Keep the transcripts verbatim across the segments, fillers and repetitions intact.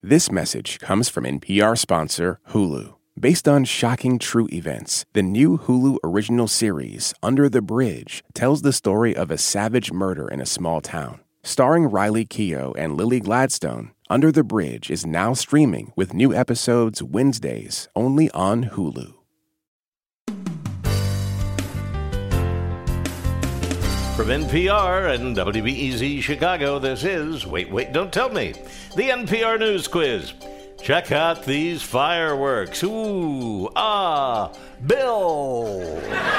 This message comes from N P R sponsor Hulu. Based on shocking true events, the new Hulu original series, Under the Bridge, tells the story of a savage murder in a small town. Starring Riley Keough and Lily Gladstone, Under the Bridge is now streaming with new episodes Wednesdays only on Hulu. From N P R and W B E Z Chicago, this is Wait, Wait, Don't Tell Me, the N P R News Quiz. Check out these fireworks. Ooh, ah, Bill.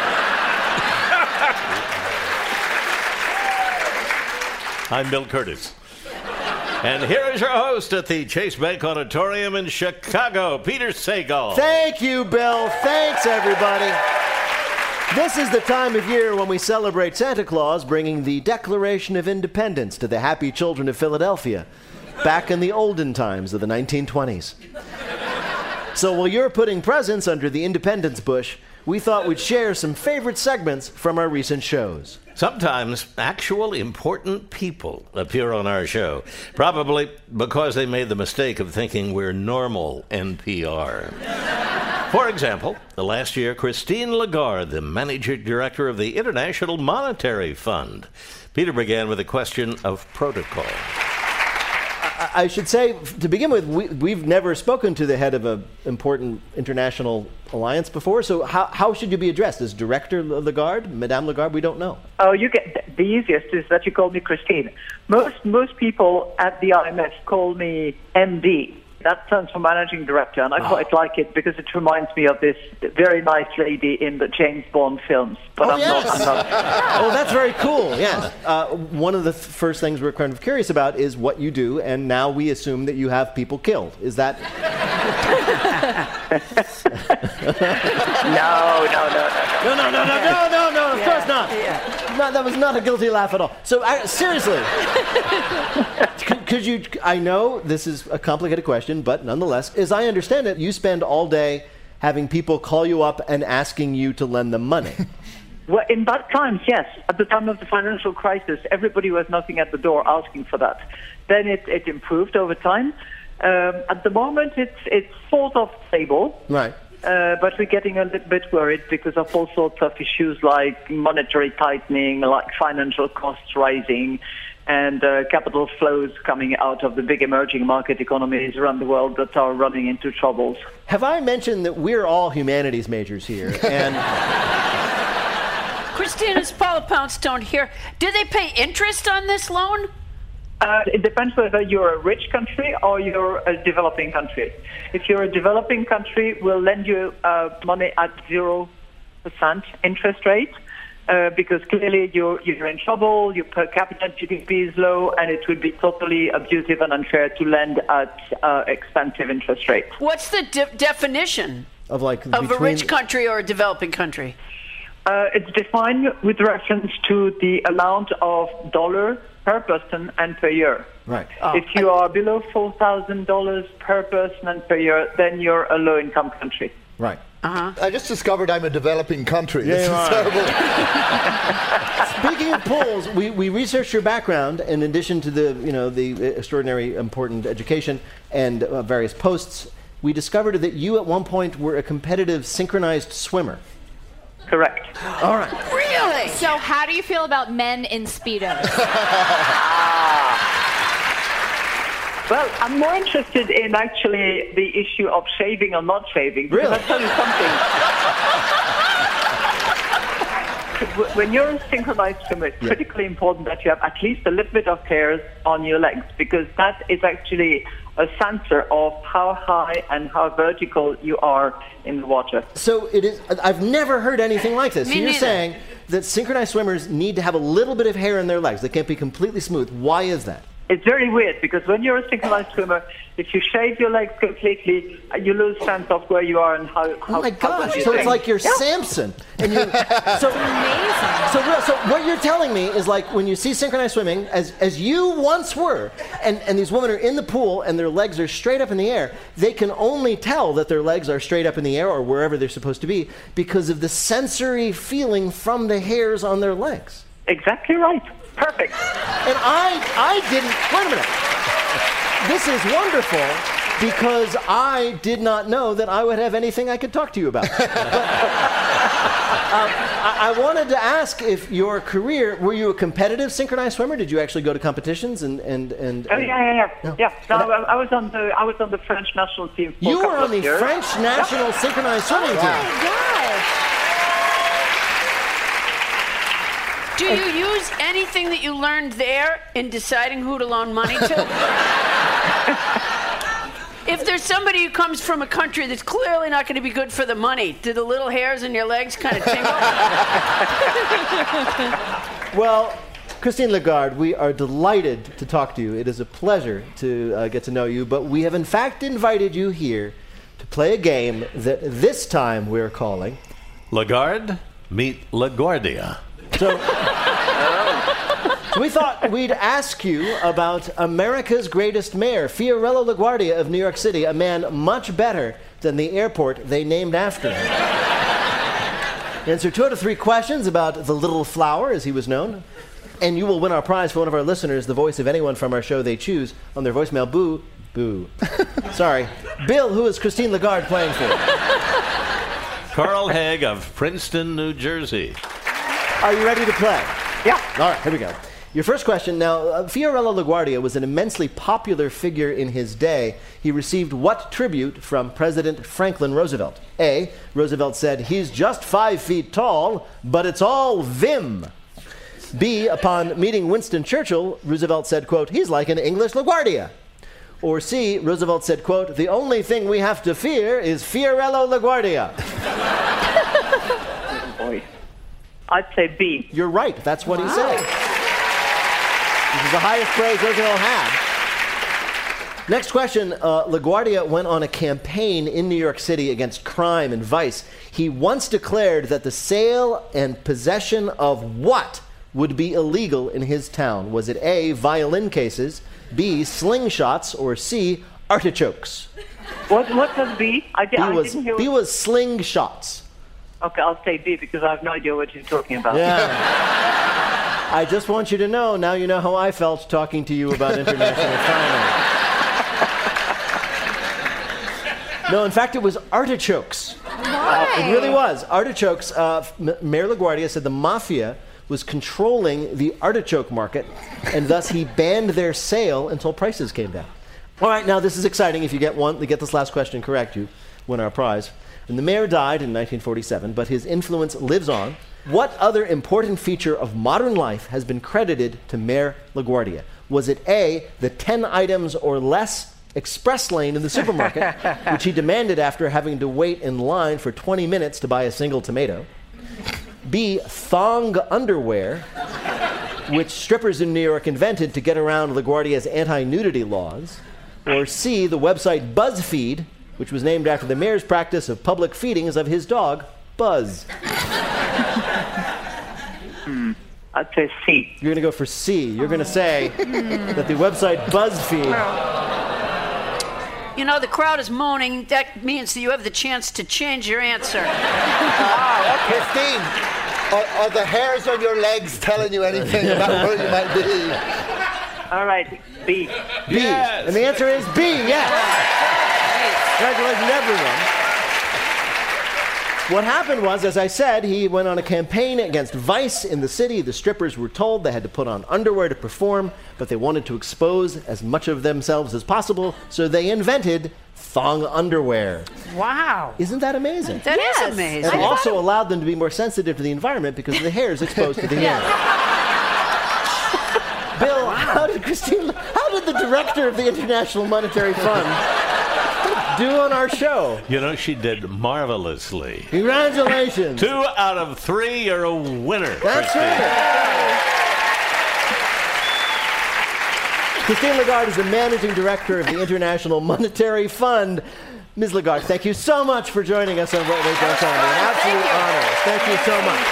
I'm Bill Curtis. And here is your host at the Chase Bank Auditorium in Chicago, Peter Sagal. Thank you, Bill. Thanks, everybody. This is the time of year when we celebrate Santa Claus bringing the Declaration of Independence to the happy children of Philadelphia, back in the olden times of the nineteen twenties. So while you're putting presents under the Independence bush, we thought we'd share some favorite segments from our recent shows. Sometimes actual important people appear on our show, probably because they made the mistake of thinking we're normal N P R. For example, last year, Christine Lagarde, the managing director of the International Monetary Fund. Peter began with a question of protocol. I should say, to begin with, we, we've never spoken to the head of an important international alliance before, so how, how should you be addressed? As Director Lagarde, Madame Lagarde? We don't know. Oh, you get the easiest is that you call me Christine. Most most people at the I M F call me M D. That stands for Managing Director, and I oh. quite like it because it reminds me of this very nice lady in the James Bond films. But oh, I'm, yes. not, I'm not. Oh, that's very cool, yes. Uh, one of the th- first things we're kind of curious about is what you do, and now we assume that you have people killed. Is that... no, no, no, no. No, no, no, no, no, no, no, of yeah. course not. Yeah. No, that was not a guilty laugh at all. So, I, seriously, could you, I know this is a complicated question, but nonetheless, as I understand it, you spend all day having people call you up and asking you to lend them money. Well, in bad times, yes. At the time of the financial crisis, everybody was knocking at the door asking for that. Then it, it improved over time. Um, at the moment, it's it's sort of stable. Right. Uh, but we're getting a little bit worried because of all sorts of issues like monetary tightening, like financial costs rising, and uh, capital flows coming out of the big emerging market economies around the world that are running into troubles. Have I mentioned that we're all humanities majors here? And Christine, it's Paula Poundstone here. Do they pay interest on this loan? Uh, it depends whether you're a rich country or you're a developing country. If you're a developing country, we'll lend you uh, money at zero percent interest rate uh, because clearly you're, you're in trouble, your per capita G D P is low, and it would be totally abusive and unfair to lend at uh, expensive interest rates. What's the de- definition of, like, of between... a rich country or a developing country? Uh, it's defined with reference to the amount of dollar per person and per year. Right. Oh. If you are below four thousand dollars per person and per year, then you're a low-income country. Right. Uh-huh. I just discovered I'm a developing country. Yeah, this is terrible. Speaking of polls, we, we researched your background in addition to the, you know, the extraordinary important education and uh, various posts. We discovered that you at one point were a competitive synchronized swimmer. Correct. All right. Really? So how do you feel about men in Speedos? Well, I'm more interested in actually the issue of shaving or not shaving. Really? I'll tell you something. When you're a synchronized swimmer, it's yeah. critically important that you have at least a little bit of hairs on your legs because that is actually a sensor of how high and how vertical you are in the water. So it is. I've never heard anything like this. Me so you're neither. saying that synchronized swimmers need to have a little bit of hair in their legs. They can't be completely smooth. Why is that? It's very weird because when you're a synchronized swimmer, if you shave your legs completely, you lose sense of where you are and how. how Oh my how gosh! good you So it's think. like you're Yeah. Samson, and you. So Amazing. So, real- so what you're telling me is like when you see synchronized swimming, as as you once were, and, and these women are in the pool and their legs are straight up in the air, they can only tell that their legs are straight up in the air or wherever they're supposed to be because of the sensory feeling from the hairs on their legs. Exactly right. Perfect. And I I didn't. Wait a minute. This is wonderful. because I did not know that I would have anything I could talk to you about. But, um, I, I wanted to ask if your career, were you a competitive synchronized swimmer? Did you actually go to competitions and and and? Oh yeah, yeah, yeah. No. Yeah. No, I, I was on the I was on the French national team. For You a were couple on the of years. French national synchronized swimming Oh team. my gosh. Do you use anything that you learned there in deciding who to loan money to? If there's somebody who comes from a country that's clearly not going to be good for the money, do the little hairs in your legs kind of tingle? Well, Christine Lagarde, we are delighted to talk to you. It is a pleasure to uh, get to know you, but we have in fact invited you here to play a game that this time we're calling Lagarde, meet LaGuardia. So, so we thought we'd ask you about America's greatest mayor, Fiorello LaGuardia of New York City, a man much better than the airport they named after him. Answer two out of three questions about the Little Flower, as he was known, and you will win our prize for one of our listeners, the voice of anyone from our show they choose, on their voicemail. Boo. Boo. Sorry. Bill, who is Christine Lagarde playing for? Carl Haig of Princeton, New Jersey. Are you ready to play? Yeah. All right, here we go. Your first question. Now, uh, Fiorello LaGuardia was an immensely popular figure in his day. He received what tribute from President Franklin Roosevelt? A, Roosevelt said, he's just five feet tall, but it's all vim. B, upon meeting Winston Churchill, Roosevelt said, quote, he's like an English LaGuardia. Or C, Roosevelt said, quote, the only thing we have to fear is Fiorello LaGuardia. Oh, boy. I'd say B. You're right. That's what he said. This is the highest praise Roosevelt had. Next question. Uh, LaGuardia went on a campaign in New York City against crime and vice. He once declared that the sale and possession of what would be illegal in his town? Was it A, violin cases, B, slingshots, or C, artichokes? What, what was B? I, di- B I was, didn't hear. B was slingshots. Okay, I'll say B because I have no idea what you're talking about. Yeah. I just want you to know, now you know how I felt talking to you about international finance. No, in fact, it was artichokes. Why? It really was. Artichokes, uh, M- Mayor LaGuardia said the mafia was controlling the artichoke market, and thus he banned their sale until prices came down. All right, now this is exciting. If you get one, to get this last question correct, you win our prize. And the mayor died in nineteen forty-seven, but his influence lives on. What other important feature of modern life has been credited to Mayor LaGuardia? Was it A, the ten items or less express lane in the supermarket, which he demanded after having to wait in line for twenty minutes to buy a single tomato? B, thong underwear, which strippers in New York invented to get around LaGuardia's anti-nudity laws? Or C, the website BuzzFeed, which was named after the mayor's practice of public feedings of his dog, Buzz? Hmm. I'd say C. You're going to go for C. You're going to say that the website BuzzFeed... You know, the crowd is moaning. That means that you have the chance to change your answer. Christine, are, are the hairs on your legs telling you anything about where you might be? All right, B. B. Yes. And the answer is B, yes. Congratulations, everyone. What happened was, as I said, he went on a campaign against vice in the city. The strippers were told they had to put on underwear to perform, but they wanted to expose as much of themselves as possible, so they invented thong underwear. Wow. Isn't that amazing? That Yes. is amazing. And also allowed them to be more sensitive to the environment because of the hairs exposed to the air. Bill, how did Christine, how did the director of the International Monetary Fund do on our show? You know, she did marvelously. Congratulations. Two out of three, you're a winner. That's Christine. right. Christine Lagarde is the managing director of the International Monetary Fund. Miz Lagarde, thank you so much for joining us on What Wait Don't Tell Me. An absolute honor. Thank you so much.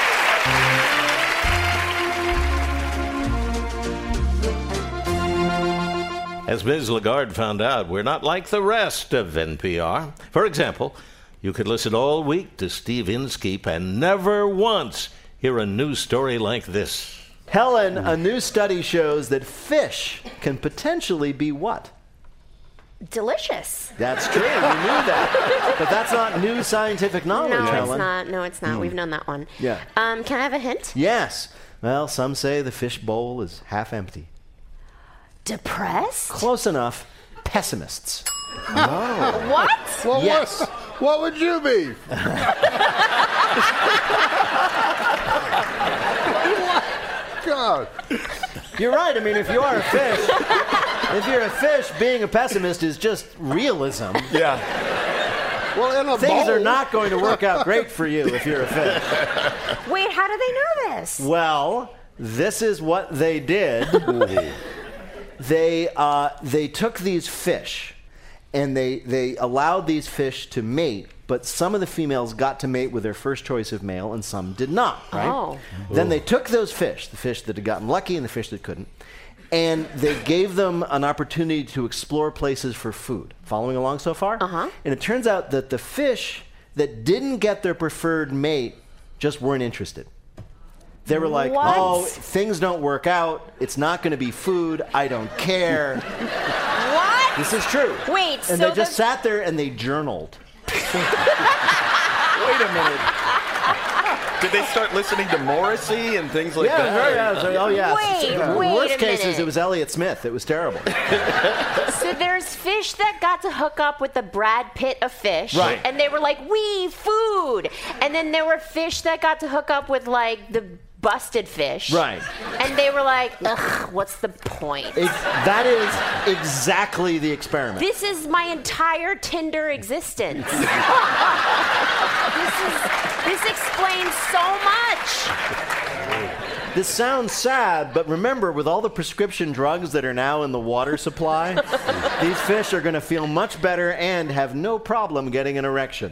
As Miz Lagarde found out, we're not like the rest of N P R. For example, you could listen all week to Steve Inskeep and never once hear a news story like this. Helen, a new study shows that fish can potentially be what? delicious. That's true. You knew that. But that's not new scientific knowledge, No, Helen. it's not. No, it's not. Mm. We've known that one. Yeah. Um, can I have a hint? Yes. Well, some say the fish bowl is half empty. Depressed? Close enough. Pessimists. No. What? Well, Yes. what, what would you be? God. You're right. I mean, if you are a fish, if you're a fish, being a pessimist is just realism. Yeah. Well, in a Things bowl. are not going to work out great for you if you're a fish. Wait, how do they know this? Well, this is what they did. they uh, they took these fish, and they they allowed these fish to mate. But some of the females got to mate with their first choice of male, and some did not. Right? Oh. Then they took those fish, the fish that had gotten lucky and the fish that couldn't, and they gave them an opportunity to explore places for food. Following along so far? Uh-huh. And it turns out that the fish that didn't get their preferred mate just weren't interested. They were like, What? oh, things don't work out. It's not going to be food. I don't care. What? This is true. Wait, And so they just the- sat there and they journaled. Wait a minute. Did they start listening to Morrissey and things like yeah, that? very, yeah, so- oh yeah. Wait, In the wait worst a cases, minute. it was Elliott Smith. It was terrible. So there's fish that got to hook up with the Brad Pitt of fish. Right. And they were like, we, food. And then there were fish that got to hook up with, like, the busted fish. Right. And they were like, ugh, what's the point? It, that is exactly the experiment. This is my entire Tinder existence. this is this explains so much. This sounds sad, but remember, with all the prescription drugs that are now in the water supply, these fish are going to feel much better and have no problem getting an erection.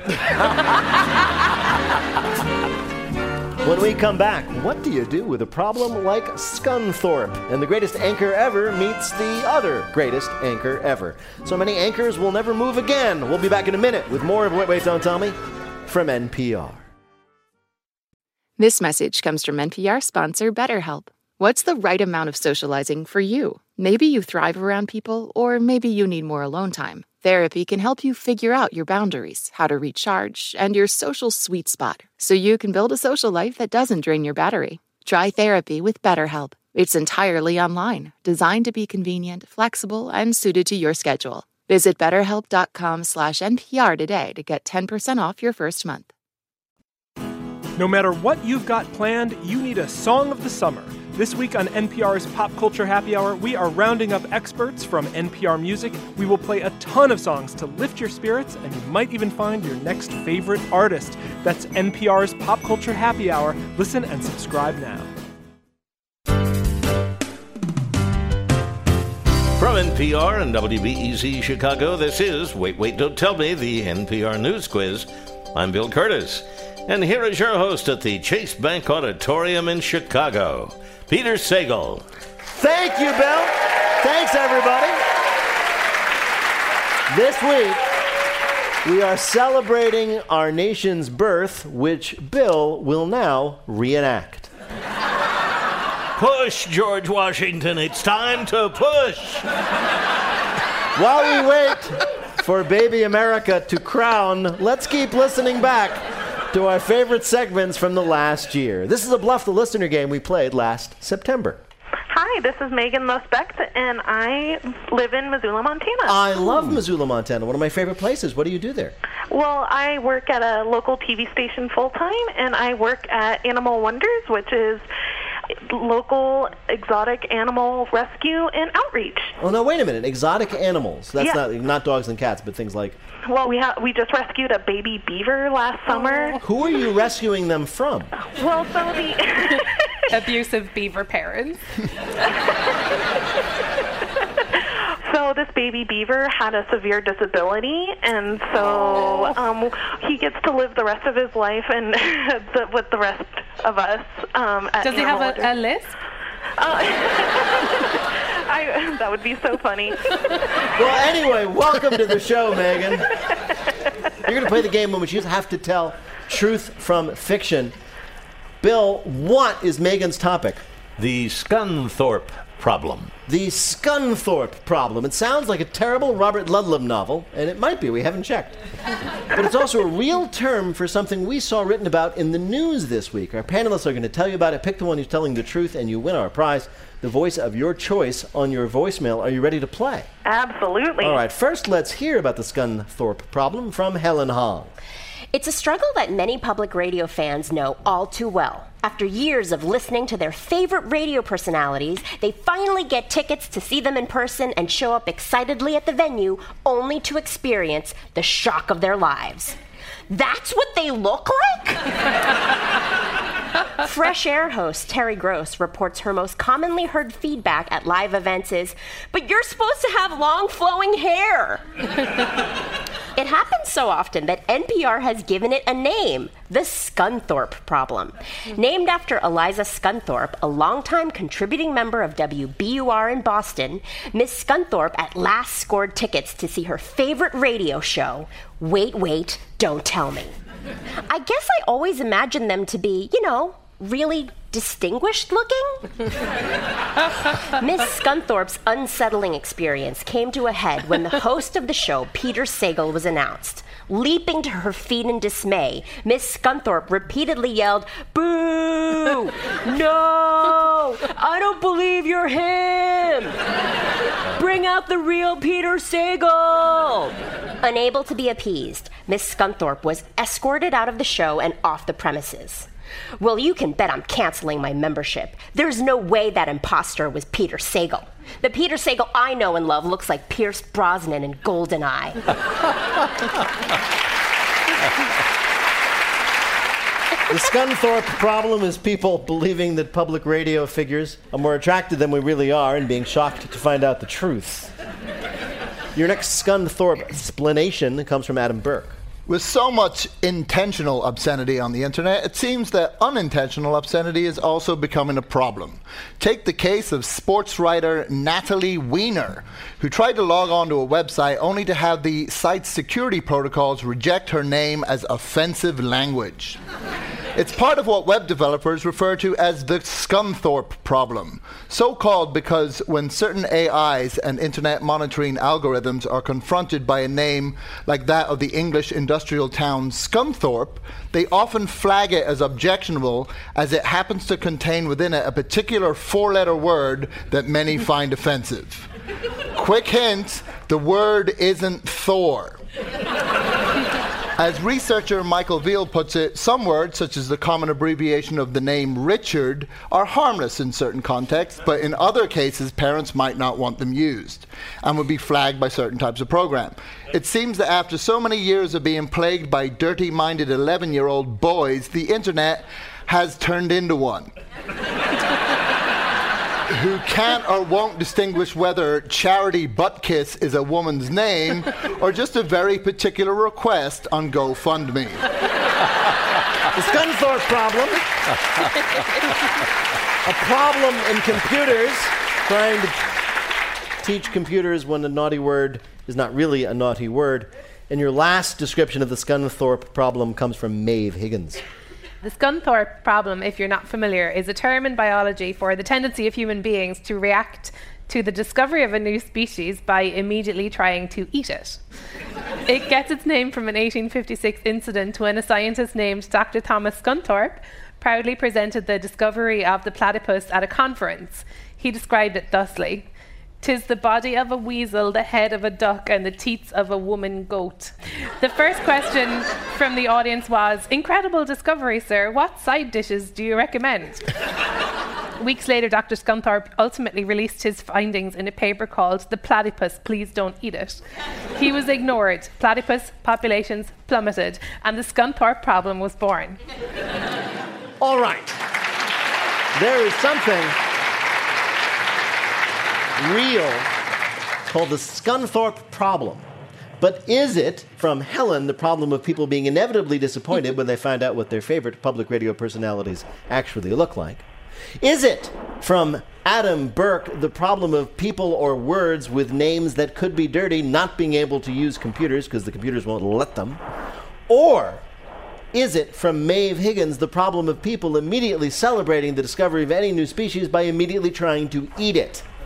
When we come back, what do you do with a problem like Scunthorpe? And the greatest anchor ever meets the other greatest anchor ever. So many anchors will never move again. We'll be back in a minute with more of Wait, Wait, Don't Tell Me from N P R. This message comes from N P R sponsor BetterHelp. What's the right amount of socializing for you? Maybe you thrive around people, or maybe you need more alone time. Therapy can help you figure out your boundaries, how to recharge, and your social sweet spot, so you can build a social life that doesn't drain your battery. Try therapy with BetterHelp. It's entirely online, designed to be convenient, flexible, and suited to your schedule. Visit betterhelp.com slash NPR today to get ten percent off your first month. No matter what you've got planned, you need a song of the summer. This week on N P R's Pop Culture Happy Hour, we are rounding up experts from N P R Music. We will play a ton of songs to lift your spirits, and you might even find your next favorite artist. That's N P R's Pop Culture Happy Hour. Listen and subscribe now. From N P R and W B E Z Chicago, this is Wait, Wait, Don't Tell Me, the N P R News Quiz. I'm Bill Curtis, and here is your host at the Chase Bank Auditorium in Chicago, Peter Sagal. Thank you, Bill. Thanks, everybody. This week, we are celebrating our nation's birth, which Bill will now reenact. Push, George Washington. It's time to push. While we wait for baby America to crown, let's keep listening back to our favorite segments from the last year. This is a Bluff the Listener game we played last September. Hi, this is Megan Mosbeck, and I live in Missoula, Montana. I love Missoula, Montana. One of my favorite places. What do you do there? Well, I work at a local T V station full-time, and I work at Animal Wonders, which is local exotic animal rescue and outreach. Oh, no, wait a minute. Exotic animals. That's Yeah. not not dogs and cats, but things like... Well, we ha- we just rescued a baby beaver last summer. Who are you rescuing them from? Well, some of the... abusive beaver parents. So this baby beaver had a severe disability, and so um, he gets to live the rest of his life and the, with the rest of us. Um, at Does he have Animal a, a lisp? Uh, I, that would be so funny. Well, anyway, welcome to the show, Megan. You're going to play the game in which you have to tell truth from fiction. Bill, what is Megan's topic? The Scunthorpe problem. The Scunthorpe problem. It sounds like a terrible Robert Ludlum novel, and it might be. We haven't checked. But it's also a real term for something we saw written about in the news this week. Our panelists are going to tell you about it. Pick the one who's telling the truth, and you win our prize, the voice of your choice on your voicemail. Are you ready to play? Absolutely. All right, first let's hear about the Scunthorpe problem from Helen Hong. It's a struggle that many public radio fans know all too well. After years of listening to their favorite radio personalities, they finally get tickets to see them in person and show up excitedly at the venue, only to experience the shock of their lives. That's what they look like? Fresh Air host Terry Gross reports her most commonly heard feedback at live events is, "But you're supposed to have long flowing hair." It happens so often that N P R has given it a name, the Scunthorpe problem. Named after Eliza Scunthorpe, a longtime contributing member of W B U R in Boston, Miss Scunthorpe at last scored tickets to see her favorite radio show, Wait, Wait, Don't Tell Me. I guess I always imagined them to be, you know, really distinguished looking? Miss Scunthorpe's unsettling experience came to a head when the host of the show, Peter Sagal, was announced. Leaping to her feet in dismay, Miss Scunthorpe repeatedly yelled, "Boo! No! I don't believe you're him! Bring out the real Peter Sagal!" Unable to be appeased, Miss Scunthorpe was escorted out of the show and off the premises. "Well, you can bet I'm canceling my membership. There's no way that imposter was Peter Sagal. The Peter Sagal I know and love looks like Pierce Brosnan in GoldenEye." The Scunthorpe problem is people believing that public radio figures are more attractive than we really are and being shocked to find out the truth. Your next Scunthorpe explanation comes from Adam Burke. With so much intentional obscenity on the internet, it seems that unintentional obscenity is also becoming a problem. Take the case of sports writer Natalie Weiner, who tried to log on to a website only to have the site's security protocols reject her name as offensive language. It's part of what web developers refer to as the Scunthorpe problem, so called because when certain A Is and internet monitoring algorithms are confronted by a name like that of the English industrial town Scunthorpe, they often flag it as objectionable as it happens to contain within it a particular four-letter word that many find offensive. Quick hint, the word isn't Thor. As researcher Michael Veal puts it, some words, such as the common abbreviation of the name Richard, are harmless in certain contexts, but in other cases, parents might not want them used and would be flagged by certain types of program. It seems that after so many years of being plagued by dirty-minded eleven-year-old boys, the internet has turned into one. Who can't or won't distinguish whether Charity Buttkiss is a woman's name or just a very particular request on GoFundMe. The Scunthorpe problem. A problem in computers, trying to teach computers when a naughty word is not really a naughty word. And your last description of the Scunthorpe problem comes from Maeve Higgins. The Scunthorpe problem, if you're not familiar, is a term in biology for the tendency of human beings to react to the discovery of a new species by immediately trying to eat it. It gets its name from an eighteen fifty-six incident when a scientist named Doctor Thomas Scunthorpe proudly presented the discovery of the platypus at a conference. He described it thusly: "'Tis the body of a weasel, the head of a duck, and the teats of a woman goat." The first question from the audience was, "Incredible discovery, sir. What side dishes do you recommend?" Weeks later, Doctor Scunthorpe ultimately released his findings in a paper called "The Platypus, Please Don't Eat It." He was ignored. Platypus populations plummeted, and the Scunthorpe problem was born. All right. There is something real called the Scunthorpe problem. But is it, from Helen, the problem of people being inevitably disappointed when they find out what their favorite public radio personalities actually look like? Is it, from Adam Burke, the problem of people or words with names that could be dirty not being able to use computers because the computers won't let them? Or is it, from Maeve Higgins, the problem of people immediately celebrating the discovery of any new species by immediately trying to eat it?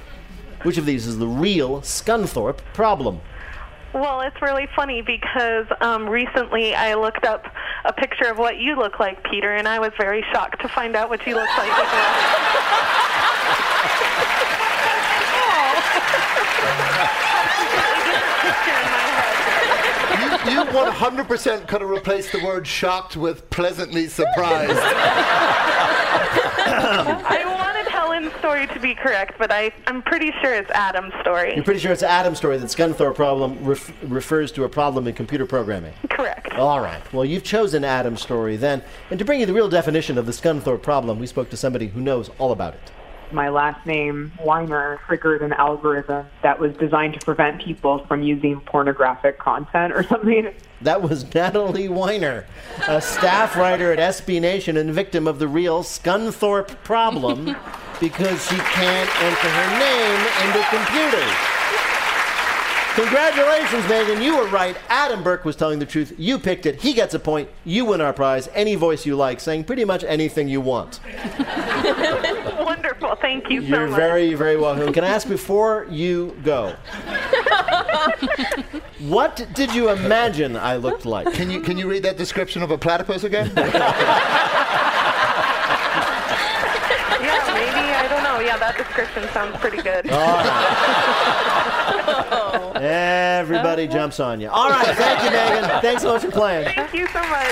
Which of these is the real Scunthorpe problem? Well, it's really funny because um, recently I looked up a picture of what you look like, Peter, and I was very shocked to find out what you look like as well. You, you one hundred percent could have replaced the word shocked with pleasantly surprised. I wanted Helen's story to be correct, but I, I'm pretty sure it's Adam's story. You're pretty sure it's Adam's story that Scunthorpe problem ref- refers to a problem in computer programming? Correct. All right. Well, you've chosen Adam's story then. And to bring you the real definition of the Scunthorpe problem, we spoke to somebody who knows all about it. My last name, Weiner, triggered an algorithm that was designed to prevent people from using pornographic content or something. That was Natalie Weiner, a staff writer at S B Nation and victim of the real Scunthorpe problem because she can't enter her name into computers. Congratulations, Megan. You were right. Adam Burke was telling the truth. You picked it. He gets a point. You win our prize. Any voice you like, saying pretty much anything you want. Wonderful. Thank you so You're much. very, very welcome. Can I ask before you go, what did you imagine I looked like? Can you can you read that description of a platypus again? Yeah, maybe. I don't know. Yeah, that description sounds pretty good. All right. Everybody jumps on you. All right. Thank you, Megan. Thanks so much for playing. Thank you so much.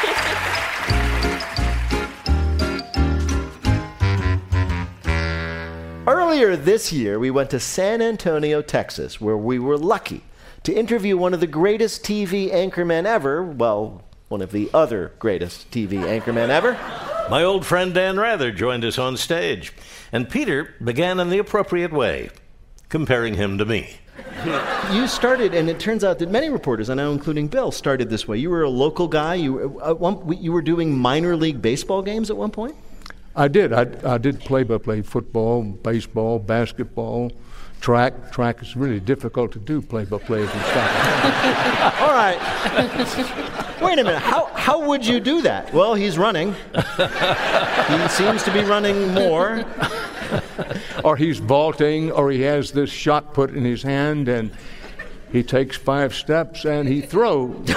Earlier this year, we went to San Antonio, Texas, where we were lucky to interview one of the greatest T V anchormen ever. Well, one of the other greatest T V anchormen ever. My old friend Dan Rather joined us on stage, and Peter began in the appropriate way, comparing him to me. You started, and it turns out that many reporters, I know including Bill, started this way. You were a local guy. You, uh, one, you were doing minor league baseball games at one point? I did. I, I did play-by-play football, baseball, basketball, track. Track is really difficult to do play-by-play and stuff. All right. Wait a minute. How how would you do that? Well, he's running. He seems to be running more. Or he's vaulting, or he has this shot put in his hand, and he takes five steps and he throws.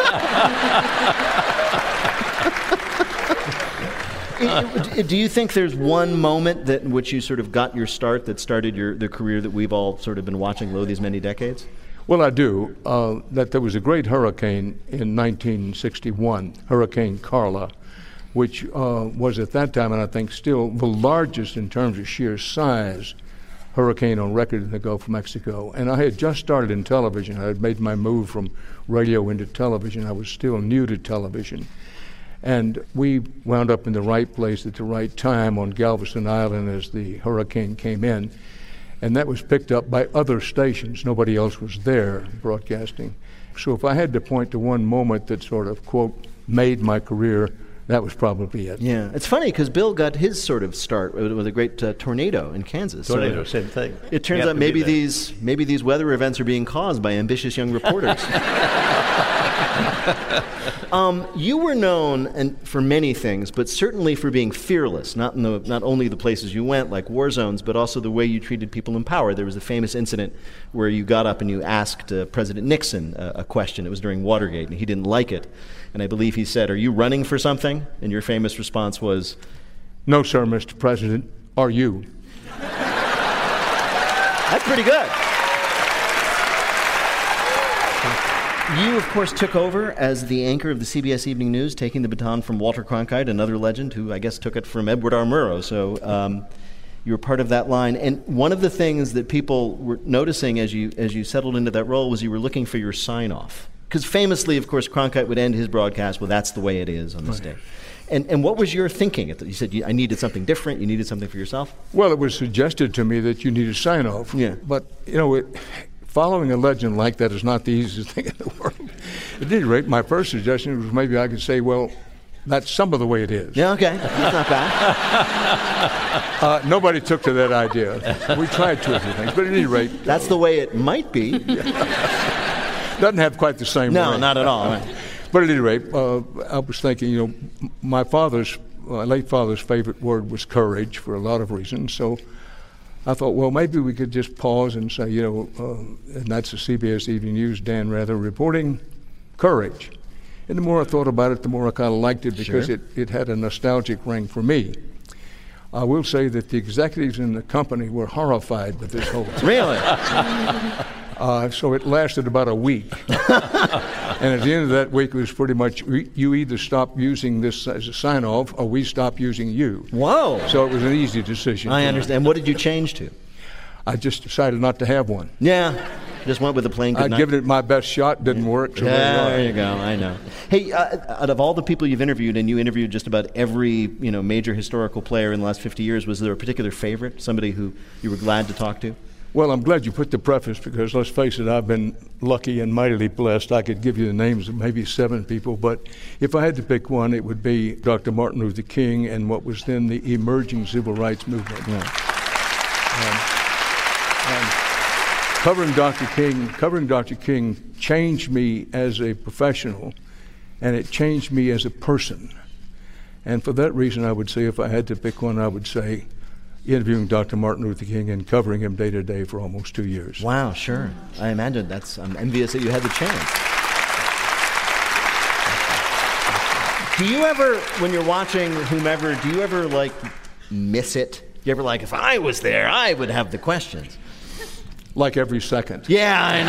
Do you think there's one moment that in which you sort of got your start that started your the career that we've all sort of been watching lo these many decades? Well, I do. Uh, that there was a great hurricane in nineteen sixty-one, Hurricane Carla, which uh, was at that time, and I think still, the largest in terms of sheer size hurricane on record in the Gulf of Mexico. And I had just started in television. I had made my move from radio into television. I was still new to television. And we wound up in the right place at the right time on Galveston Island as the hurricane came in. And that was picked up by other stations. Nobody else was there broadcasting. So if I had to point to one moment that sort of, quote, made my career, that was probably it. Yeah. It's funny because Bill got his sort of start with, with a great uh, tornado in Kansas. Tornado, so same thing. It turns out maybe these maybe these weather events are being caused by ambitious young reporters. um, you were known and for many things, but certainly for being fearless. Not in the not only the places you went, like war zones, but also the way you treated people in power. There was a famous incident where you got up and you asked uh, President Nixon uh, a question. It was during Watergate, and he didn't like it. And I believe he said, "Are you running for something?" And your famous response was, "No, sir, Mister President. Are you?" That's pretty good. You, of course, took over as the anchor of the C B S Evening News, taking the baton from Walter Cronkite, another legend who I guess took it from Edward R. Murrow. So um, you were part of that line. And one of the things that people were noticing as you as you settled into that role was you were looking for your sign-off. Because famously, of course, Cronkite would end his broadcast, well, that's the way it is on this right. day. And and what was your thinking? You said you, I needed something different. You needed something for yourself? Well, it was suggested to me that you need a sign-off. Yeah. But, you know, it, following a legend like that is not the easiest thing in the world. At any rate, my first suggestion was maybe I could say, well, that's some of the way it is. Yeah, okay. That's not bad. uh, nobody took to that idea. We tried two or three things, but at any rate. That's the way it might be. Doesn't have quite the same No, ring. not at all. Uh, but at any rate, uh, I was thinking, you know, my father's, my late father's favorite word was courage for a lot of reasons. So I thought, well, maybe we could just pause and say, you know, uh, and that's the C B S Evening News, Dan Rather reporting courage. And the more I thought about it, the more I kind of liked it because Sure. it, it had a nostalgic ring for me. I will say that the executives in the company were horrified with this whole thing. Really? Uh, so it lasted about a week. And at the end of that week, it was pretty much, you either stop using this as a sign-off or we stop using you. Whoa. So it was an easy decision. I understand. What did you change to? I just decided not to have one. Yeah. Just went with the plain good I'd night. given it my best shot, didn't work. So Yeah, there there you go. I know. Hey, uh, out of all the people you've interviewed, and you interviewed just about every you know major historical player in the last fifty years, was there a particular favorite, somebody who you were glad to talk to? Well, I'm glad you put the preface because, let's face it, I've been lucky and mightily blessed. I could give you the names of maybe seven people, but if I had to pick one, it would be Doctor Martin Luther King and what was then the emerging civil rights movement. Yeah. Um, um, covering Doctor King, covering Doctor King changed me as a professional, and it changed me as a person. And for that reason, I would say if I had to pick one, I would say interviewing Doctor Martin Luther King and covering him day to day for almost two years. Wow, sure. I imagine that's, I'm envious that you had the chance. Do you ever, when you're watching whomever, do you ever like miss it? You ever like, if I was there, I would have the questions? Like every second. Yeah, I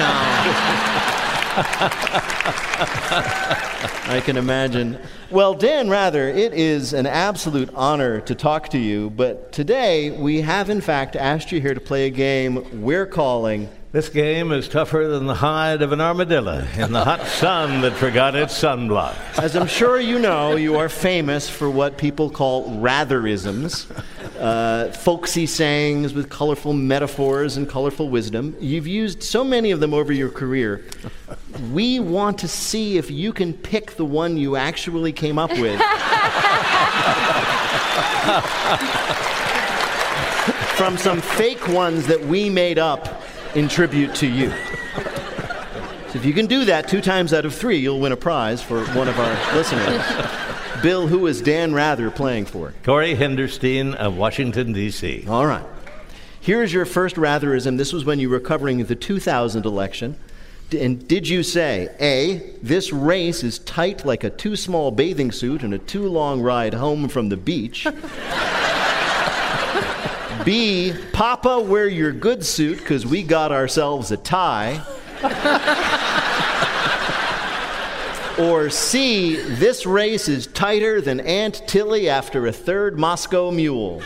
know. I can imagine. Well, Dan Rather, it is an absolute honor to talk to you, but today we have in fact asked you here to play a game we're calling... This game is tougher than the hide of an armadillo in the hot sun that forgot its sunblock. As I'm sure you know, you are famous for what people call ratherisms, uh, folksy sayings with colorful metaphors and colorful wisdom. You've used so many of them over your career. We want to see if you can pick the one you actually came up with. From some fake ones that we made up in tribute to you. So if you can do that two times out of three, you'll win a prize for one of our listeners. Bill, who is Dan Rather playing for? Corey Henderstein of Washington, D C All right. Here's your first Ratherism. This was when you were covering the two thousand election. D- And did you say, A, this race is tight like a too small bathing suit and a too long ride home from the beach? B, Papa, wear your good suit because we got ourselves a tie. Or C, this race is tighter than Aunt Tilly after a third Moscow mule.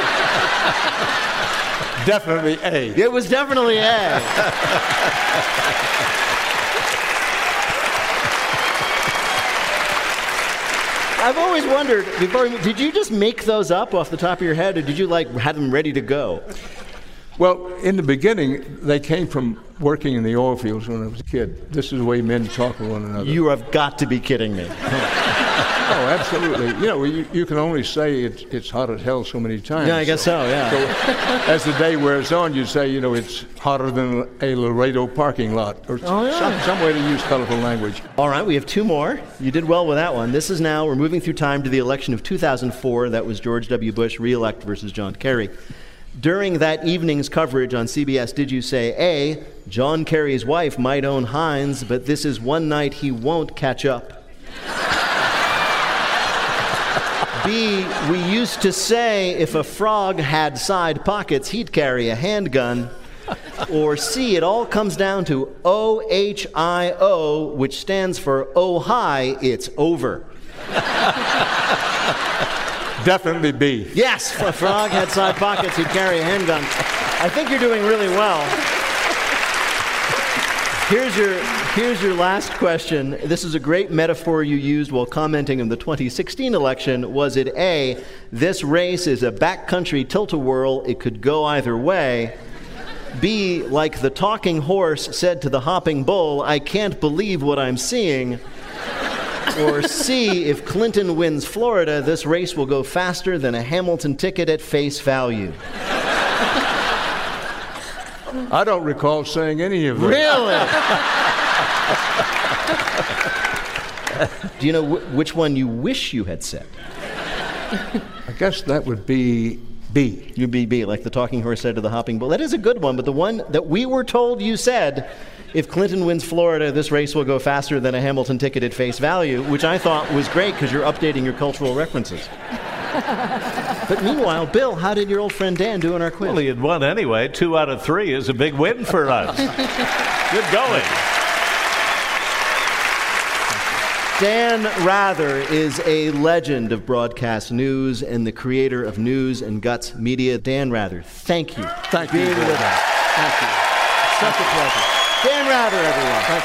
Definitely A. It was definitely A. I've always wondered, before, did you just make those up off the top of your head, or did you like have them ready to go? Well, in the beginning, they came from working in the oil fields when I was a kid. This is the way men talk with one another. You have got to be kidding me. Oh, absolutely. You know, you, you can only say it's, it's hot as hell so many times. Yeah, I guess so, yeah. So as the day wears on, you say, you know, it's hotter than a Laredo parking lot, or Oh, yeah. some, some way to use colorful language. All right, we have two more. You did well with that one. This is now, we're moving through time to the election of two thousand four. That was George W. Bush re-elect versus John Kerry. During that evening's coverage on C B S, did you say, A, John Kerry's wife might own Heinz, but this is one night he won't catch up? B, we used to say if a frog had side pockets, he'd carry a handgun. Or C, it all comes down to O H I O, which stands for Oh Hi, It's Over. Definitely B. Yes, if a frog had side pockets, he'd carry a handgun. I think you're doing really well. Here's your, here's your last question. This is a great metaphor you used while commenting on the twenty sixteen election. Was it A, this race is a backcountry tilt-a-whirl, it could go either way? B, like the talking horse said to the hopping bull, I can't believe what I'm seeing? Or C, if Clinton wins Florida, this race will go faster than a Hamilton ticket at face value? I don't recall saying any of them. Really? Do you know wh- which one you wish you had said? I guess that would be B. You be B, like the talking horse said to the hopping bull. That is a good one, but the one that we were told you said, if Clinton wins Florida, this race will go faster than a Hamilton ticket at face value, which I thought was great because you're updating your cultural references. But meanwhile, Bill, how did your old friend Dan do in our quiz? Well, he had won anyway. Two out of three is a big win for us. Good going. Dan Rather is a legend of broadcast news and the creator of News and Guts Media. Dan Rather, thank you Thank for being you, with Dan. us. Thank you. Such a pleasure. Dan Rather, everyone. Thank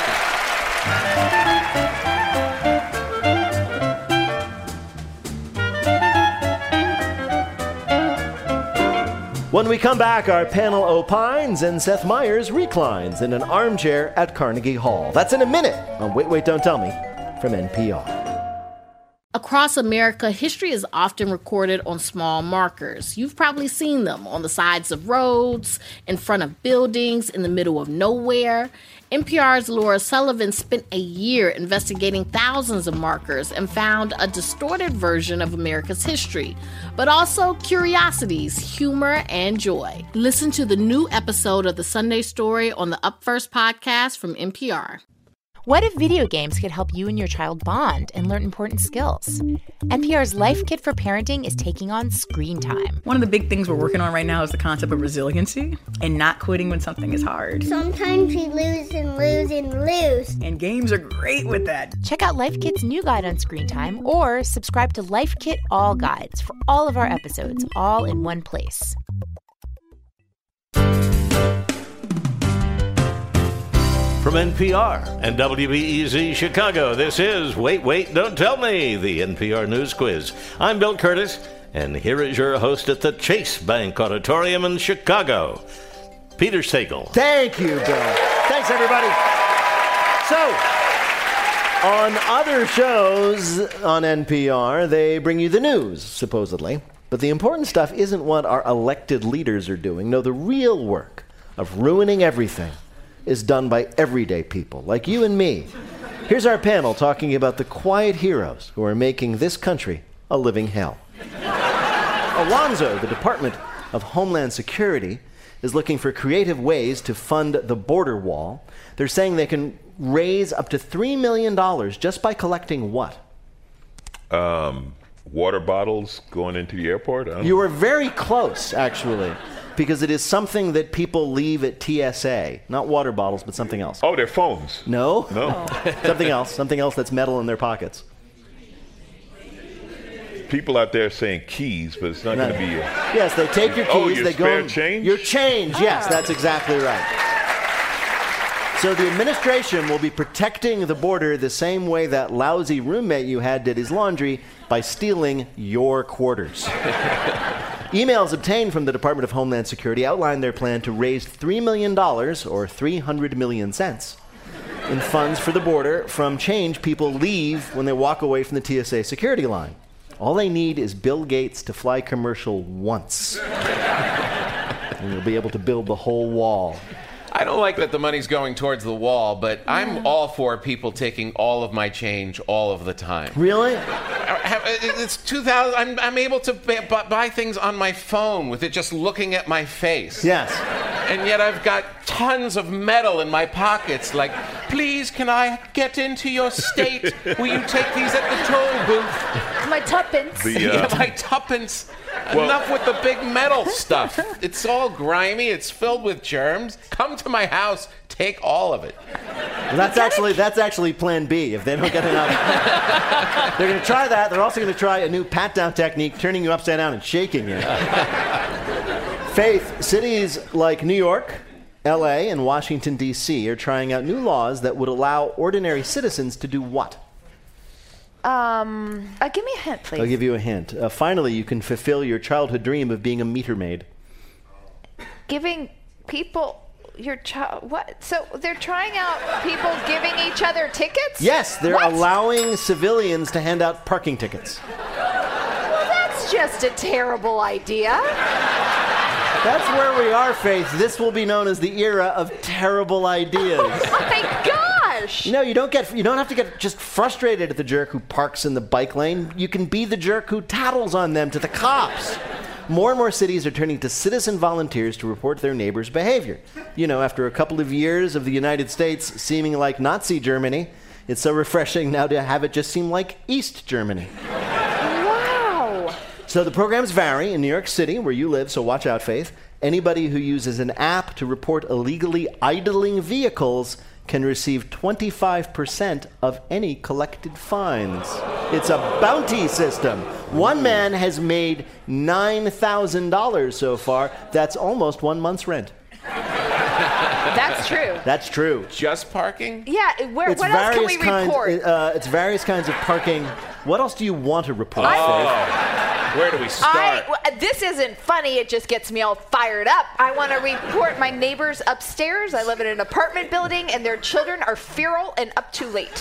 you. When we come back, our panel opines and Seth Meyers reclines in an armchair at Carnegie Hall. That's in a minute on Wait, Wait, Don't Tell Me from N P R. Across America, history is often recorded on small markers. You've probably seen them on the sides of roads, in front of buildings, in the middle of nowhere. N P R's Laura Sullivan spent a year investigating thousands of markers and found a distorted version of America's history, but also curiosities, humor, and joy. Listen to the new episode of The Sunday Story on the Up First podcast from N P R. What if video games could help you and your child bond and learn important skills? N P R's Life Kit for Parenting is taking on screen time. One of the big things we're working on right now is the concept of resiliency and not quitting when something is hard. Sometimes we lose and lose and lose. And games are great with that. Check out Life Kit's new guide on screen time or subscribe to Life Kit All Guides for all of our episodes, all in one place. From N P R and W B E Z Chicago, this is Wait, Wait, Don't Tell Me, the N P R News Quiz. I'm Bill Curtis, and here is your host at the Chase Bank Auditorium in Chicago, Peter Sagal. Thank you, Bill. Thanks, everybody. So, on other shows on N P R, they bring you the news, supposedly. But the important stuff isn't what our elected leaders are doing. No, the real work of ruining everything is done by everyday people like you and me. Here's our panel talking about the quiet heroes who are making this country a living hell. Alonzo, the Department of Homeland Security, is looking for creative ways to fund the border wall. They're saying they can raise up to three million dollars just by collecting what? Um, water bottles going into the airport? I don't You were very close, actually, because it is something that people leave at T S A. Not water bottles, but something else. Oh, their phones. No? No. Something else. Something else that's metal in their pockets. People out there saying keys, but it's not No. going to be... A... Yes, they take your keys. Oh, your they spare go change? Your change, yes, that's exactly right. So the administration will be protecting the border the same way that lousy roommate you had did his laundry, by stealing your quarters. Emails obtained from the Department of Homeland Security outline their plan to raise three million dollars, or three hundred million cents, in funds for the border from change people leave when they walk away from the T S A security line. All they need is Bill Gates to fly commercial once. And you'll be able to build the whole wall. I don't like that the money's going towards the wall, but I'm all for people taking all of my change all of the time. Really? It's two thousand. I'm, I'm able to buy, buy things on my phone with it just looking at my face. Yes. And yet I've got tons of metal in my pockets, like, please, can I get into your state? Will you take these at the toll booth? My tuppence. The, uh... Yeah, my tuppence. Well, enough with the big metal stuff. It's all grimy. It's filled with germs. Come to my house. Take all of it. Well, that's actually that's actually Plan B. If they don't get enough, they're going to try that. They're also going to try a new pat-down technique, turning you upside down and shaking you. Faith, cities like New York, L A, and Washington, D C are trying out new laws that would allow ordinary citizens to do what? Um, uh, give me a hint, please. I'll give you a hint. Uh, finally, you can fulfill your childhood dream of being a meter maid. Giving people your child. What? So they're trying out people giving each other tickets? Yes, they're What? allowing civilians to hand out parking tickets. Well, that's just a terrible idea. That's where we are, Faith. This will be known as the era of terrible ideas. Oh my gosh! No, you don't get. You don't have to get just frustrated at the jerk who parks in the bike lane. You can be the jerk who tattles on them to the cops. more and more cities are turning to citizen volunteers to report their neighbors' behavior. You know, after a couple of years of the United States seeming like Nazi Germany, it's so refreshing now to have it just seem like East Germany. Wow. So the programs vary in New York City, where you live, so watch out, Faith. Anybody who uses an app to report illegally idling vehicles can receive twenty-five percent of any collected fines. It's a bounty system. One man has made nine thousand dollars so far. That's almost one month's rent. That's true. That's true. Just parking? Yeah, where, It's what else can we various kinds, report? uh, it's various kinds of parking. What else do you want to report, Faith? Oh, where do we start? I, well, this isn't funny. It just gets me all fired up. I want to report my neighbors upstairs. I live in an apartment building, and their children are feral and up too late.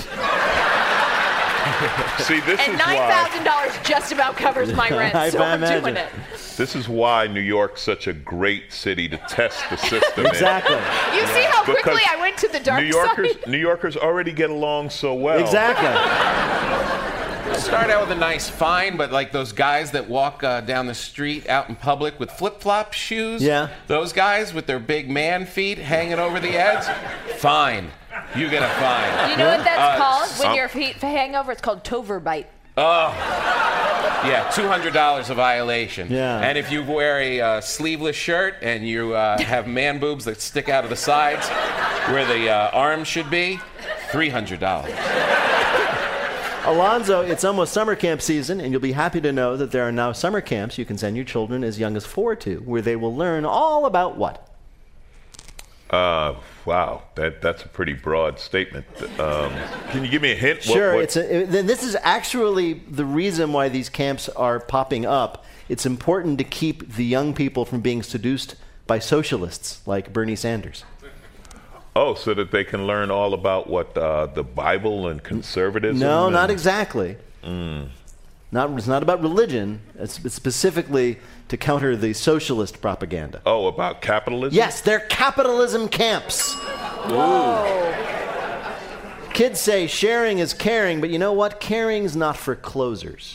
See, this and is nine thousand why dollars just about covers my rent, I so I'm imagine. doing it. this is why New York's such a great city to test the system. Exactly. in. You see how quickly Because I went to the dark New Yorkers, side? New Yorkers already get along so well. Exactly. Start out with a nice fine, but like those guys that walk uh, down the street out in public with flip-flop shoes, Yeah. those guys with their big man feet hanging over the edge, fine. You get a fine. You know what that's Uh, called when some- your feet hang over? It's called tover bite. Oh, yeah, two hundred dollars a violation. Yeah. And if you wear a uh, sleeveless shirt and you uh, have man boobs that stick out of the sides where the uh, arms should be, three hundred dollars. Alonzo, it's almost summer camp season, and you'll be happy to know that there are now summer camps you can send your children as young as four to, where they will learn all about what? Uh, wow, that that's a pretty broad statement. Um, can you give me a hint? What- Sure. what- It's a, it, then this is actually the reason why these camps are popping up. It's important to keep the young people from being seduced by socialists like Bernie Sanders. Oh, so that they can learn all about what uh, the Bible and conservatism. No, and- not exactly. Mm. Not, it's not about religion. It's, it's specifically to counter the socialist propaganda. Oh, about capitalism? Yes, they're capitalism camps. Whoa. Kids say sharing is caring, but you know what? Caring's not for closers.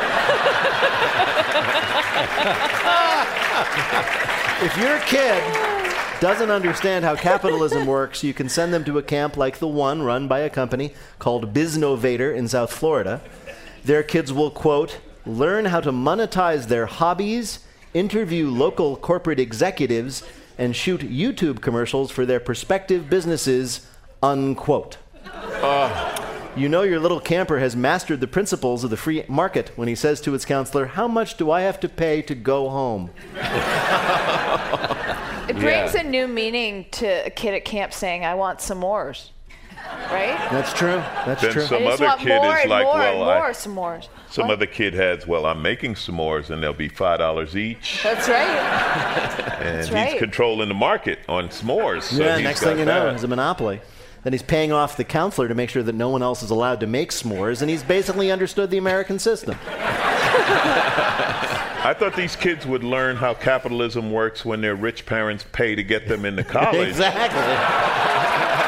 If your kid doesn't understand how capitalism works, you can send them to a camp like the one run by a company called Biznovator in South Florida. Their kids will, quote, learn how to monetize their hobbies, interview local corporate executives, and shoot YouTube commercials for their prospective businesses, unquote. Uh. You know your little camper has mastered the principles of the free market when he says to its counselor, how much do I have to pay to go home? It brings a new meaning to a kid at camp saying, I want s'mores. Right? That's true. That's Then true. some I just other want kid more is and like, more well, and I- more s'mores. Some What? other kid has, well, I'm making s'mores and they'll be five dollars each. That's right. And That's he's right. controlling the market on s'mores. So Yeah, he's next got thing you know, that. it's a monopoly. Then he's paying off the counselor to make sure that no one else is allowed to make s'mores, and he's basically understood the American system. I thought these kids would learn how capitalism works when their rich parents pay to get them into college. Exactly.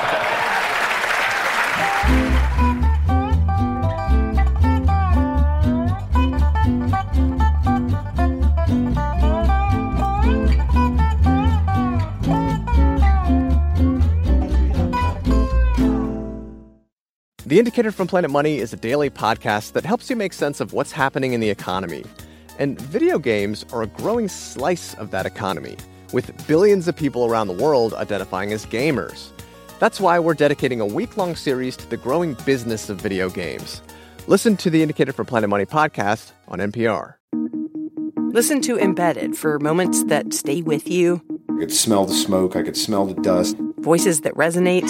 The Indicator from Planet Money is a daily podcast that helps you make sense of what's happening in the economy. And video games are a growing slice of that economy, with billions of people around the world identifying as gamers. That's why we're dedicating a week-long series to the growing business of video games. Listen to the Indicator from Planet Money podcast on N P R. Listen to Embedded for moments that stay with you. I could smell the smoke. I could smell the dust. Voices that resonate.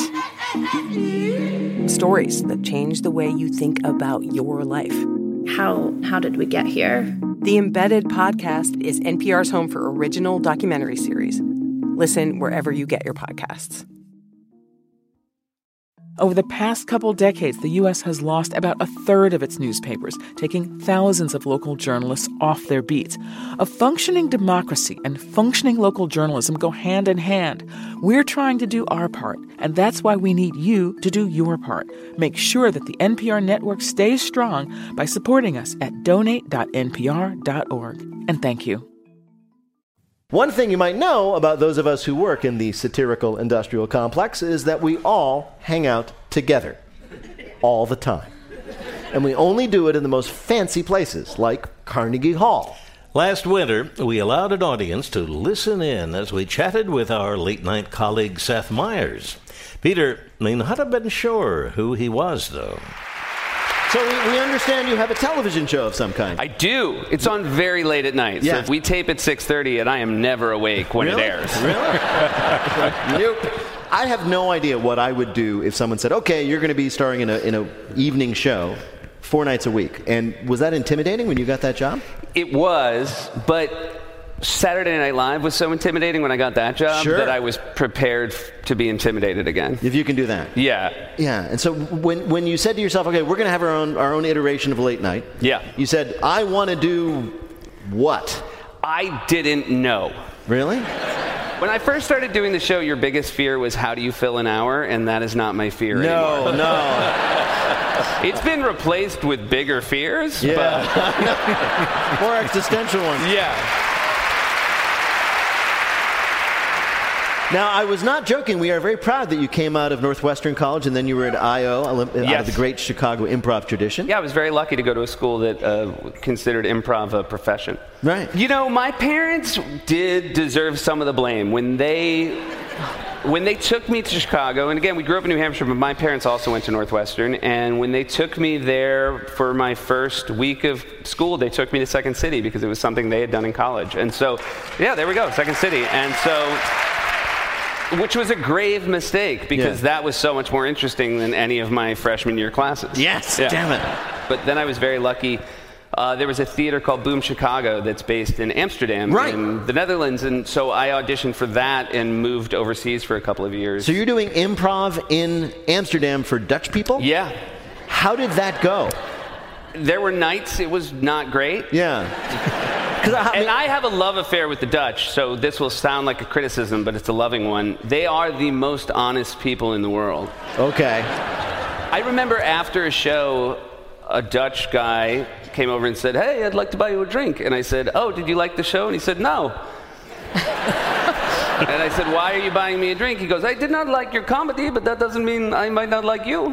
Stories that change the way you think about your life. How how did we get here? The Embedded podcast is N P R's home for original documentary series. Listen wherever you get your podcasts. Over the past couple decades, the U S has lost about a third of its newspapers, taking thousands of local journalists off their beats. A functioning democracy and functioning local journalism go hand in hand. We're trying to do our part, and that's why we need you to do your part. Make sure that the N P R network stays strong by supporting us at donate dot n p r dot org. And thank you. One thing you might know about those of us who work in the satirical industrial complex is that we all hang out together all the time. And we only do it in the most fancy places, like Carnegie Hall. Last winter, we allowed an audience to listen in as we chatted with our late-night colleague Seth Meyers. Peter may not have been sure who he was, though. So we, we understand you have a television show of some kind. I do. It's on very late at night. Yeah. So if we tape at six thirty, and I am never awake when Really? it airs. Really? Nope. I have no idea what I would do if someone said, okay, you're going to be starring in a in a evening show four nights a week. And was that intimidating when you got that job? It was, but Saturday Night Live was so intimidating when I got that job Sure. that I was prepared f- to be intimidated again. If you can do that. Yeah. Yeah, and so when when you said to yourself, okay, we're going to have our own our own iteration of Late Night. Yeah. You said, I want to do what? I didn't know. Really? When I first started doing the show, your biggest fear was how do you fill an hour, and that is not my fear No, anymore. no. It's been replaced with bigger fears. Yeah. But More existential ones. yeah. Now, I was not joking. We are very proud that you came out of Northwestern College and then you were at I O, Olymp- out Yes. of the great Chicago improv tradition. Yeah, I was very lucky to go to a school that uh, considered improv a profession. Right. You know, my parents did deserve some of the blame when they when they took me to Chicago. And again, we grew up in New Hampshire, but my parents also went to Northwestern. And when they took me there for my first week of school, they took me to Second City because it was something they had done in college. And so, yeah, there we go, Second City. And so. Which was a grave mistake because Yeah. that was so much more interesting than any of my freshman year classes. Yes, damn it. But then I was very lucky. Uh, there was a theater called Boom Chicago that's based in Amsterdam Right. in the Netherlands. And so I auditioned for that and moved overseas for a couple of years. So you're doing improv in Amsterdam for Dutch people? Yeah. How did that go? There were nights it was not great. Yeah. I and I have a love affair with the Dutch, so this will sound like a criticism, but it's a loving one. They are the most honest people in the world. Okay. I remember after a show, a Dutch guy came over and said, hey, I'd like to buy you a drink. And I said, oh, did you like the show? And he said, no. And I said, why are you buying me a drink? He goes, I did not like your comedy, but that doesn't mean I might not like you.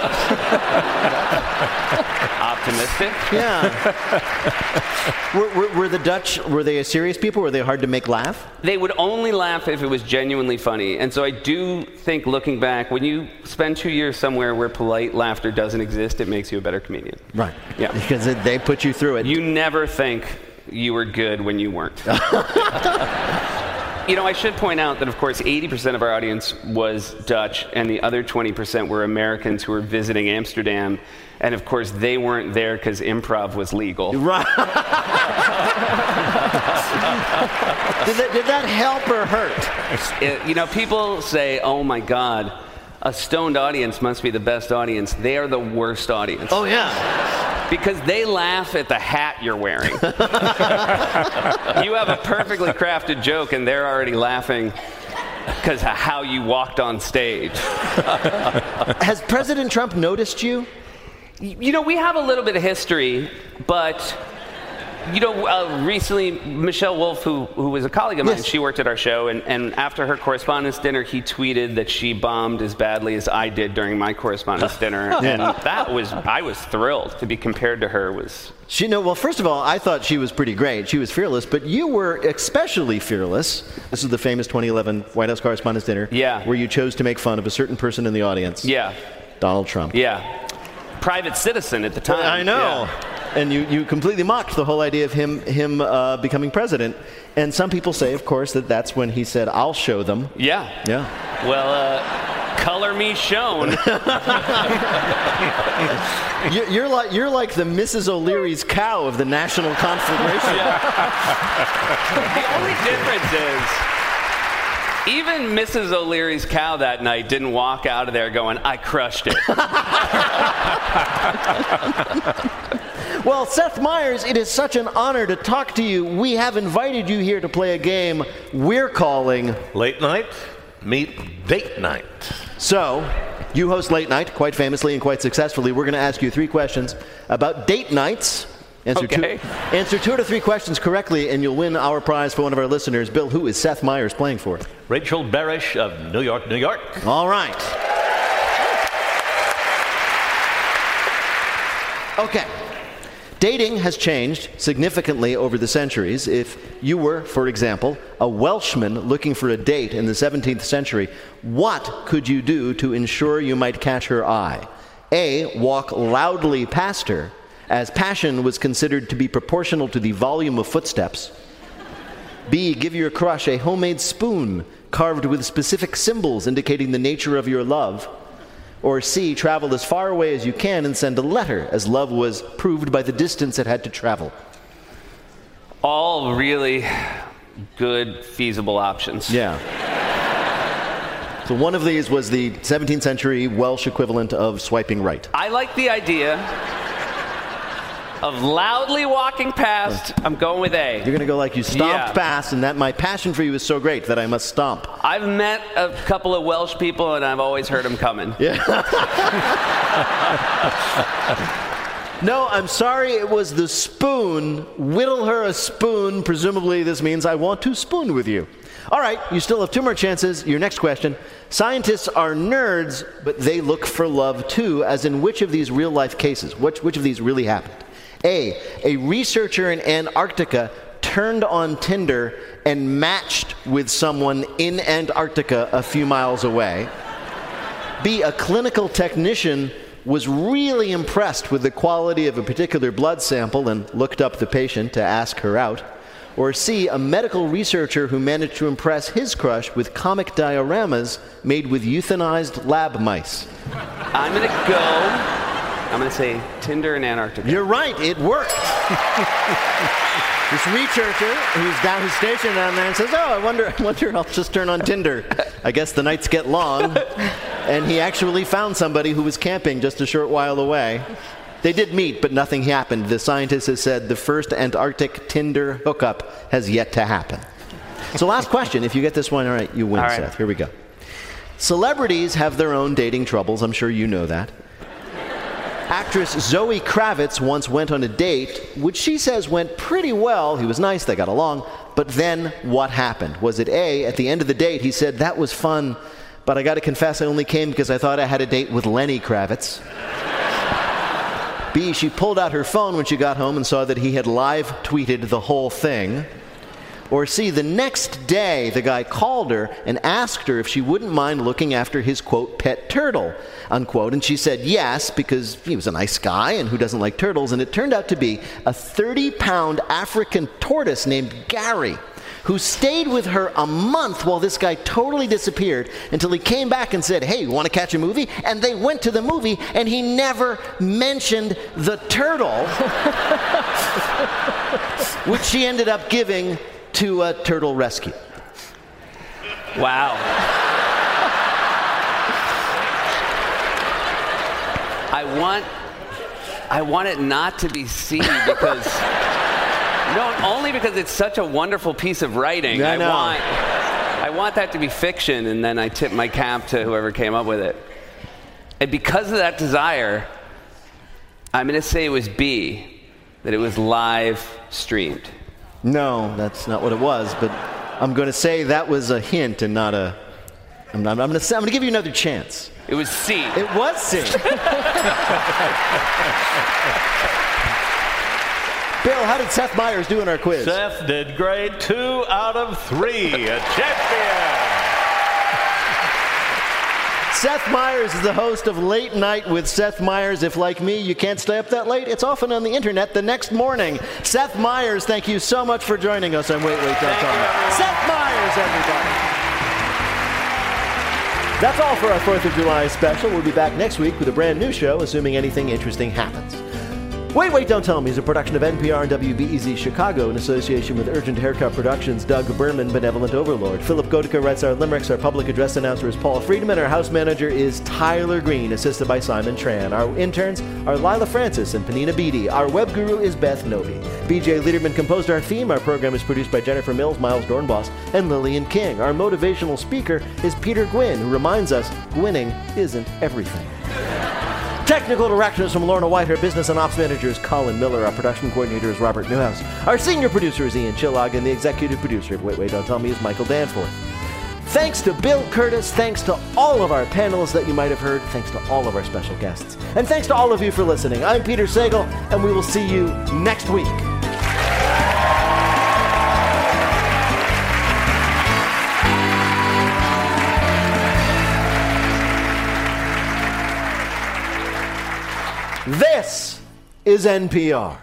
Optimistic. Yeah. were, were, were the Dutch, were they a serious people? Were they hard to make laugh? They would only laugh if it was genuinely funny. And so I do think, looking back, when you spend two years somewhere where polite laughter doesn't exist, it makes you a better comedian. Right. Yeah. Because it, they put you through it. You never think you were good when you weren't. You know, I should point out that, of course, eighty percent of our audience was Dutch, and the other twenty percent were Americans who were visiting Amsterdam. And, of course, they weren't there because improv was legal. Right. did, that, did that help or hurt? It, you know, people say, oh, my God, a stoned audience must be the best audience. They are the worst audience. Oh, yeah. Because they laugh at the hat you're wearing. You have a perfectly crafted joke, and they're already laughing because of how you walked on stage. Has President Trump noticed you? You know, we have a little bit of history, but, you know, uh, recently, Michelle Wolf, who, who was a colleague of mine, Yes. she worked at our show, and, and after her correspondence dinner, he tweeted that she bombed as badly as I did during my correspondence dinner, and that was, I was thrilled to be compared to her. Was She no. Well, first of all, I thought she was pretty great. She was fearless, but you were especially fearless. This is the famous twenty eleven White House Correspondents' Dinner, Yeah. where you chose to make fun of a certain person in the audience. Yeah. Donald Trump. Yeah. Private citizen at the time. I know. Yeah. And you, you completely mocked the whole idea of him him uh, becoming president. And some people say, of course, that that's when he said, I'll show them. Yeah. Yeah. Well, uh, color me shown. You're, you're like you're like the Missus O'Leary's cow of the National Conflagration. The only difference is, even Missus O'Leary's cow that night didn't walk out of there going, I crushed it. Well, Seth Meyers, it is such an honor to talk to you. We have invited you here to play a game we're calling Late Night Meet Date Night. So, you host Late Night quite famously and quite successfully. We're going to ask you three questions about date nights Answer, Okay. two, answer two out of three questions correctly, and you'll win our prize for one of our listeners. Bill, who is Seth Meyers playing for? Rachel Barish of New York, New York. All right. Okay. Dating has changed significantly over the centuries. If you were, for example, a Welshman looking for a date in the seventeenth century, what could you do to ensure you might catch her eye? A, walk loudly past her, as passion was considered to be proportional to the volume of footsteps. B, give your crush a homemade spoon carved with specific symbols indicating the nature of your love. Or C, travel as far away as you can and send a letter, as love was proved by the distance it had to travel. All really good, feasible options. Yeah. So one of these was the seventeenth century Welsh equivalent of swiping right. I like the idea of loudly walking past. I'm going with A. You're going to go like you stomped Yeah. past, and that my passion for you is so great that I must stomp. I've met a couple of Welsh people, and I've always heard them coming. Yeah. No, I'm sorry, it was the spoon. Whittle her a spoon. Presumably this means I want to spoon with you. All right, you still have two more chances. Your next question. Scientists are nerds, but they look for love too, as in which of these real-life cases? Which, which of these really happened? A, a researcher in Antarctica turned on Tinder and matched with someone in Antarctica a few miles away. B, a clinical technician was really impressed with the quality of a particular blood sample and looked up the patient to ask her out. Or C, a medical researcher who managed to impress his crush with comic dioramas made with euthanized lab mice. I'm going to go, I'm going to say Tinder in Antarctica. You're right, it worked. This researcher who's down his station down there and says, oh, I wonder, I wonder, I'll just turn on Tinder. I guess the nights get long. And he actually found somebody who was camping just a short while away. They did meet, but nothing happened. The scientist has said the first Antarctic Tinder hookup has yet to happen. So last question. If you get this one, all right, you win, All right. Seth. Here we go. Celebrities have their own dating troubles. I'm sure you know that. Actress Zoe Kravitz once went on a date, which she says went pretty well. He was nice, they got along. But then what happened? Was it A, at the end of the date, he said, that was fun, but I got to confess I only came because I thought I had a date with Lenny Kravitz. B, she pulled out her phone when she got home and saw that he had live tweeted the whole thing. Or C, the next day, the guy called her and asked her if she wouldn't mind looking after his, quote, pet turtle, unquote. And she said yes, because he was a nice guy, and who doesn't like turtles? And it turned out to be a thirty-pound African tortoise named Gary, who stayed with her a month while this guy totally disappeared until he came back and said, hey, you want to catch a movie? And they went to the movie, and he never mentioned the turtle, which she ended up giving to a turtle rescue. Wow. I want I want it not to be C because no, only because it's such a wonderful piece of writing. I I know. want I want that to be fiction, and then I tip my cap to whoever came up with it. And because of that desire, I'm going to say it was B, that it was live streamed. No, that's not what it was, but I'm going to say that was a hint and not a... I'm, not, I'm going to say, I'm going to give you another chance. It was C. It was C. Bill, how did Seth Meyers do in our quiz? Seth did great. Two out of three. A champion. Seth Meyers is the host of Late Night with Seth Meyers. If, like me, you can't stay up that late, it's often on the internet the next morning. Seth Meyers, thank you so much for joining us on Wait, Wait, Don't Tell Me. Seth Meyers, everybody. That's all for our fourth of July special. We'll be back next week with a brand new show, assuming anything interesting happens. Wait, Wait, Don't Tell Me is a production of N P R and W B E Z Chicago in association with Urgent Haircut Productions, Doug Berman, Benevolent Overlord. Philip Gotica writes our limericks. Our public address announcer is Paul Friedman. Our house manager is Tyler Green, assisted by Simon Tran. Our interns are Lila Francis and Panina Beatty. Our web guru is Beth Novi. B J Liederman composed our theme. Our program is produced by Jennifer Mills, Miles Dornbos, and Lillian King. Our motivational speaker is Peter Gwynn, who reminds us winning isn't everything. Technical directors from Lorna White. Our business and ops manager is Colin Miller. Our production coordinator is Robert Newhouse. Our senior producer is Ian Chillog, and the executive producer of Wait, Wait, Don't Tell Me is Michael Danforth. Thanks to Bill Curtis. Thanks to all of our panelists that you might have heard. Thanks to all of our special guests. And thanks to all of you for listening. I'm Peter Sagal, and we will see you next week. This is N P R.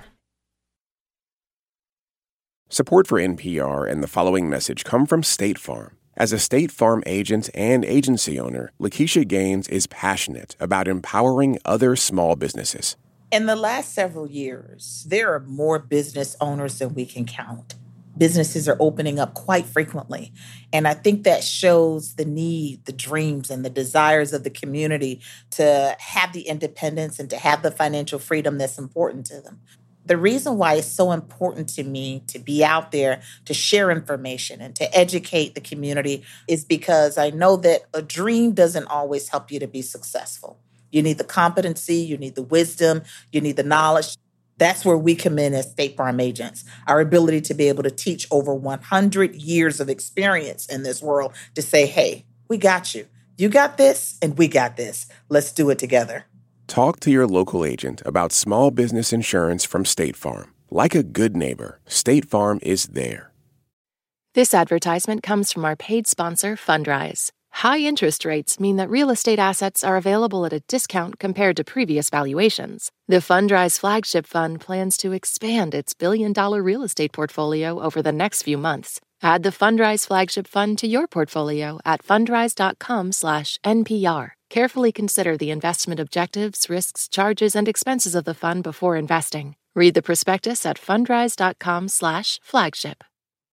Support for N P R and the following message come from State Farm. As a State Farm agent and agency owner, Lakeisha Gaines is passionate about empowering other small businesses. In the last several years, there are more business owners than we can count. Businesses are opening up quite frequently. And I think that shows the need, the dreams, and the desires of the community to have the independence and to have the financial freedom that's important to them. The reason why it's so important to me to be out there to share information and to educate the community is because I know that a dream doesn't always help you to be successful. You need the competency, you need the wisdom, you need the knowledge. That's where we come in as State Farm agents, our ability to be able to teach over one hundred years of experience in this world to say, hey, we got you. You got this, and we got this. Let's do it together. Talk to your local agent about small business insurance from State Farm. Like a good neighbor, State Farm is there. This advertisement comes from our paid sponsor, Fundrise. High interest rates mean that real estate assets are available at a discount compared to previous valuations. The Fundrise Flagship Fund plans to expand its billion-dollar real estate portfolio over the next few months. Add the Fundrise Flagship Fund to your portfolio at fundrise.com slash NPR. Carefully consider the investment objectives, risks, charges, and expenses of the fund before investing. Read the prospectus at fundrise.com slash flagship.